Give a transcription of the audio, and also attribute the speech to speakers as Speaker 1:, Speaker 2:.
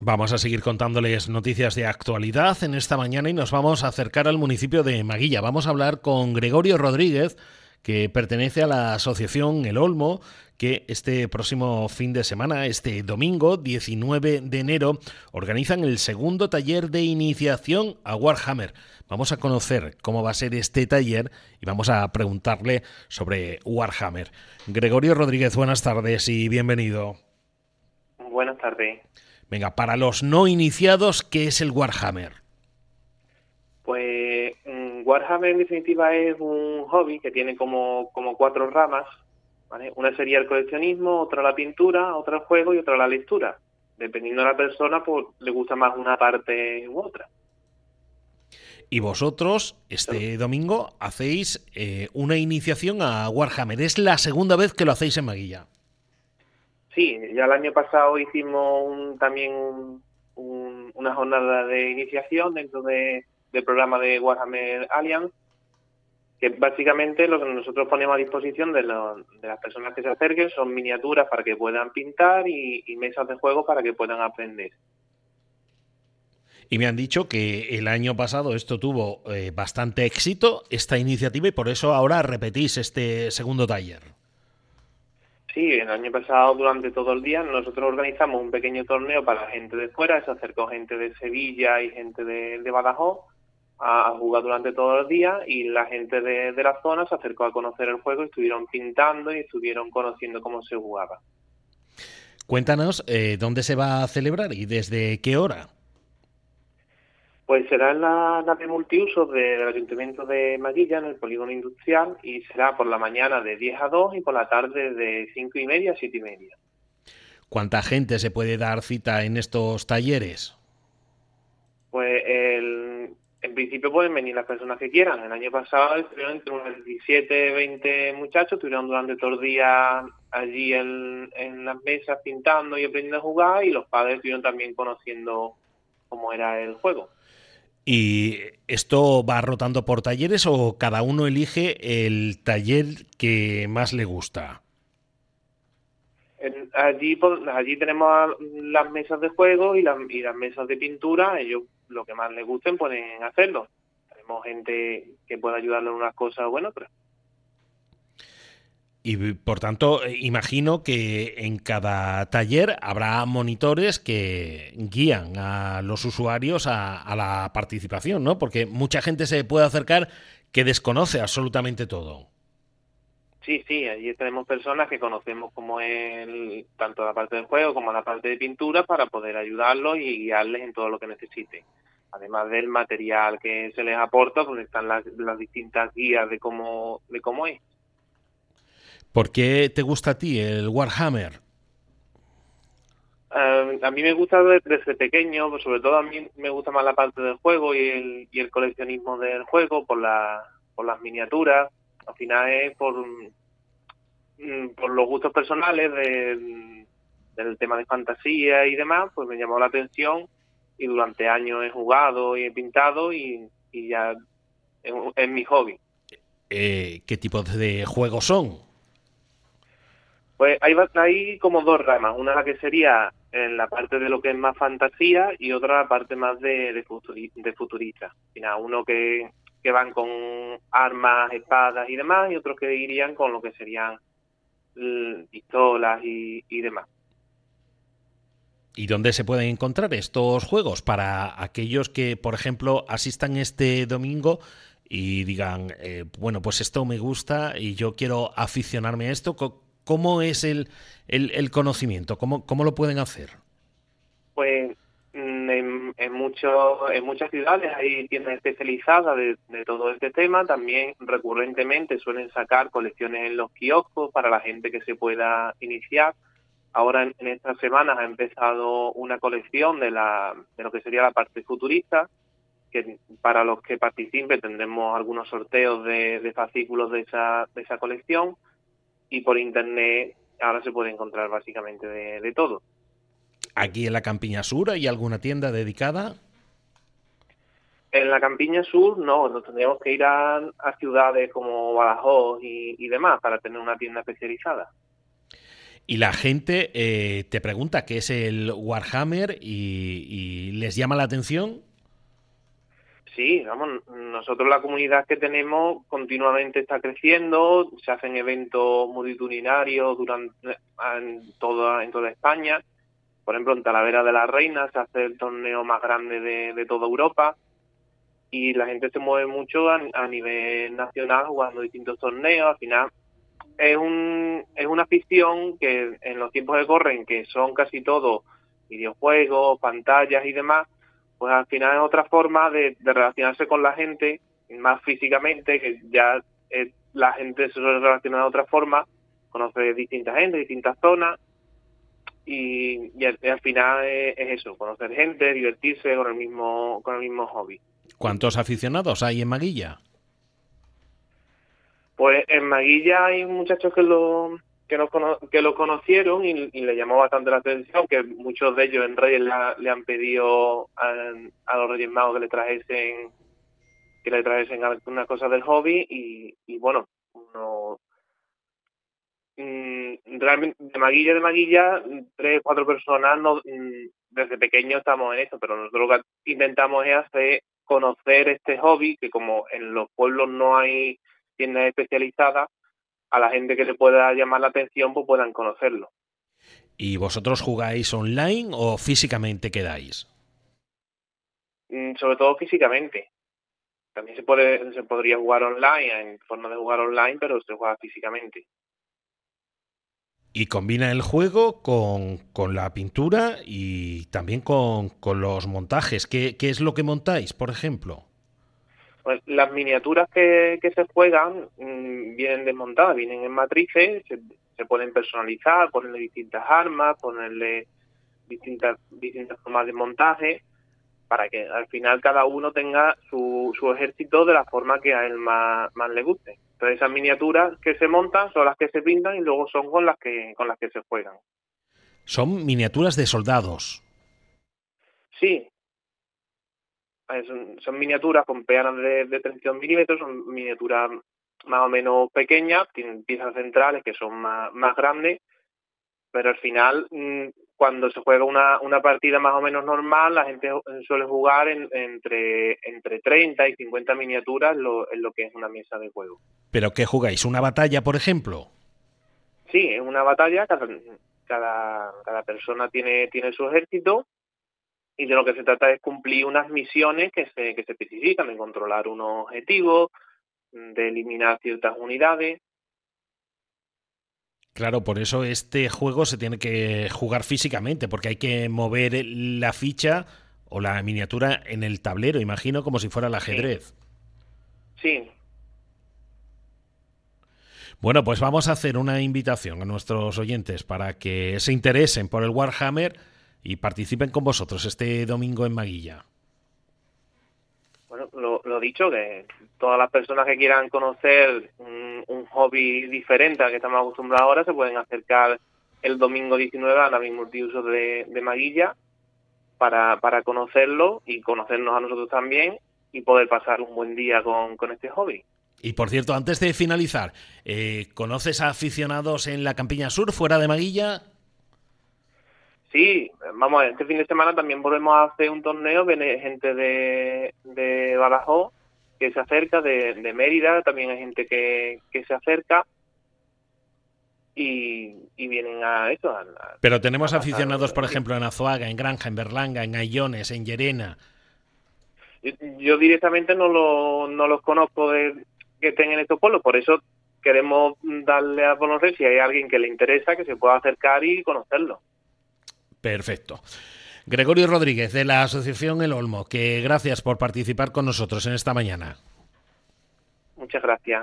Speaker 1: Vamos a seguir contándoles noticias de actualidad en esta mañana y nos vamos a acercar al municipio de Maguilla. Vamos a hablar con Gregorio Rodríguez, que pertenece a la asociación El Olmo, que este próximo fin de semana, este domingo 19 de enero, organizan el segundo taller de iniciación a Warhammer. Vamos a conocer cómo va a ser este taller y vamos a preguntarle sobre Warhammer. Gregorio Rodríguez, buenas tardes y bienvenido.
Speaker 2: Buenas tardes.
Speaker 1: Venga, para los no iniciados, ¿qué es el Warhammer?
Speaker 2: Pues Warhammer en definitiva es un hobby que tiene como cuatro ramas, ¿vale? Una sería el coleccionismo, otra la pintura, otra el juego y otra la lectura. Dependiendo de la persona, pues le gusta más una parte u otra.
Speaker 1: Y vosotros, este domingo, hacéis una iniciación a Warhammer. Es la segunda vez que lo hacéis en Maguilla.
Speaker 2: Sí, ya el año pasado hicimos también una jornada de iniciación dentro del programa de Warhammer Alliance, que básicamente lo que nosotros ponemos a disposición de las personas que se acerquen son miniaturas para que puedan pintar y mesas de juego para que puedan aprender.
Speaker 1: Y me han dicho que el año pasado esto tuvo bastante éxito, esta iniciativa, y por eso ahora repetís este segundo taller.
Speaker 2: Sí, el año pasado durante todo el día nosotros organizamos un pequeño torneo para la gente de fuera, se acercó gente de Sevilla y gente de Badajoz a jugar durante todo el día, y la gente de la zona se acercó a conocer el juego y estuvieron pintando y estuvieron conociendo cómo se jugaba.
Speaker 1: Cuéntanos dónde se va a celebrar y desde qué hora.
Speaker 2: Pues será en la nave multiusos del Ayuntamiento de Maguilla, en el polígono industrial, y será por la mañana de 10 a 2 y por la tarde de 5:30 a 7:30.
Speaker 1: ¿Cuánta gente se puede dar cita en estos talleres?
Speaker 2: Pues en principio pueden venir las personas que quieran. El año pasado estuvieron entre unos 17, 20 muchachos, estuvieron durante todo el día allí en las mesas pintando y aprendiendo a jugar, y los padres estuvieron también conociendo cómo era el juego.
Speaker 1: ¿Y esto va rotando por talleres o cada uno elige el taller que más le gusta?
Speaker 2: Allí tenemos las mesas de juego y las mesas de pintura. Ellos lo que más les gusten pueden hacerlo. Tenemos gente que puede ayudarlos en unas cosas o en otras.
Speaker 1: Y por tanto, imagino que en cada taller habrá monitores que guían a los usuarios a la participación, ¿no? Porque mucha gente se puede acercar que desconoce absolutamente todo.
Speaker 2: Sí, sí, allí tenemos personas que conocemos como tanto la parte del juego como la parte de pintura, para poder ayudarlos y guiarles en todo lo que necesiten. Además del material que se les aporta, donde están las distintas guías de cómo es.
Speaker 1: ¿Por qué te gusta a ti el Warhammer?
Speaker 2: A mí me gusta desde pequeño, pues sobre todo a mí me gusta más la parte del juego y el coleccionismo del juego por las miniaturas. Al final es por los gustos personales del tema de fantasía y demás, pues me llamó la atención, y durante años he jugado y he pintado y ya es mi hobby.
Speaker 1: ¿Qué tipo de juegos son?
Speaker 2: Pues hay como dos ramas, una la que sería en la parte de lo que es más fantasía y otra la parte más de futurista. Al final, uno que van con armas, espadas y demás, y otros que irían con lo que serían pistolas y demás.
Speaker 1: ¿Y dónde se pueden encontrar estos juegos para aquellos que, por ejemplo, asistan este domingo y digan, bueno, pues esto me gusta y yo quiero aficionarme a esto? ¿Cómo es el conocimiento? ¿Cómo lo pueden hacer?
Speaker 2: Pues en muchas ciudades hay tiendas especializadas de todo este tema. También recurrentemente suelen sacar colecciones en los kioscos para la gente que se pueda iniciar. Ahora en estas semanas ha empezado una colección de lo que sería la parte futurista, que para los que participen tendremos algunos sorteos de fascículos de esa colección, y por internet ahora se puede encontrar básicamente de todo.
Speaker 1: ¿Aquí en la Campiña Sur hay alguna tienda dedicada?
Speaker 2: En la Campiña Sur no, nos tendríamos que ir a ciudades como Badajoz y demás para tener una tienda especializada.
Speaker 1: Y la gente te pregunta qué es el Warhammer y les llama la atención.
Speaker 2: Sí, vamos, nosotros la comunidad que tenemos continuamente está creciendo, se hacen eventos multitudinarios en toda España. Por ejemplo, en Talavera de la Reina se hace el torneo más grande de toda Europa y la gente se mueve mucho a nivel nacional jugando distintos torneos. Al final es una afición que en los tiempos que corren, que son casi todos videojuegos, pantallas y demás, pues al final es otra forma de relacionarse con la gente, más físicamente, que ya la gente se suele relacionar de otra forma, conoce distinta gente, distintas zonas, y al final es eso, conocer gente, divertirse con el mismo hobby.
Speaker 1: ¿Cuántos aficionados hay en Maguilla?
Speaker 2: Pues en Maguilla hay muchachos que lo conocieron y le llamó bastante la atención, que muchos de ellos en Reyes le han pedido a los Reyes Magos que le trajesen algunas cosas del hobby y bueno, realmente de Maguilla, 3-4 personas desde pequeños estamos en esto, pero nosotros lo que intentamos es hacer conocer este hobby, que como en los pueblos no hay tiendas especializadas, a la gente que le pueda llamar la atención pues puedan conocerlo.
Speaker 1: ¿Y vosotros jugáis online o físicamente quedáis?
Speaker 2: Sobre todo físicamente. También se podría jugar online, en forma de jugar online, pero se juega físicamente.
Speaker 1: Y combina el juego con la pintura y también con los montajes. ¿Qué es lo que montáis, por ejemplo?
Speaker 2: Pues las miniaturas que se juegan vienen desmontadas, vienen en matrices, se pueden personalizar, ponerle distintas armas, ponerle distintas formas de montaje, para que al final cada uno tenga su ejército de la forma que a él más le guste. Entonces esas miniaturas que se montan son las que se pintan y luego son con las que se juegan.
Speaker 1: Son miniaturas de soldados.
Speaker 2: Sí, son miniaturas con peanas de 32 milímetros, son miniaturas más o menos pequeñas, tienen piezas centrales que son más grandes, pero al final cuando se juega una partida más o menos normal, la gente suele jugar entre 30 y 50 miniaturas en lo que es una mesa de juego.
Speaker 1: ¿Pero qué jugáis? ¿Una batalla, por ejemplo?
Speaker 2: Sí, es una batalla, cada persona tiene su ejército y de lo que se trata es cumplir unas misiones que se especifican, de controlar unos objetivos, de eliminar ciertas unidades.
Speaker 1: Claro, por eso este juego se tiene que jugar físicamente, porque hay que mover la ficha o la miniatura en el tablero, imagino, como si fuera el ajedrez.
Speaker 2: Sí.
Speaker 1: Bueno, pues vamos a hacer una invitación a nuestros oyentes para que se interesen por el Warhammer y participen con vosotros este domingo en Maguilla.
Speaker 2: Bueno, lo dicho, que todas las personas que quieran conocer un hobby diferente al que estamos acostumbrados ahora se pueden acercar el domingo 19 a la misma multiusos de Maguilla para conocerlo y conocernos a nosotros también y poder pasar un buen día con este hobby.
Speaker 1: Y por cierto, antes de finalizar, ¿conoces a aficionados en la Campiña Sur, fuera de Maguilla?
Speaker 2: Sí, vamos, este fin de semana también volvemos a hacer un torneo, viene gente de Badajoz que se acerca, de Mérida, también hay gente que se acerca y vienen a eso.
Speaker 1: Pero tenemos aficionados, por ejemplo, en Azuaga, en Granja, en Berlanga, en Aillones, en Llerena.
Speaker 2: Yo directamente no los conozco que estén en estos pueblos, por eso queremos darle a conocer si hay alguien que le interesa, que se pueda acercar y conocerlo.
Speaker 1: Perfecto. Gregorio Rodríguez, de la Asociación El Olmo, que gracias por participar con nosotros en esta mañana.
Speaker 2: Muchas gracias.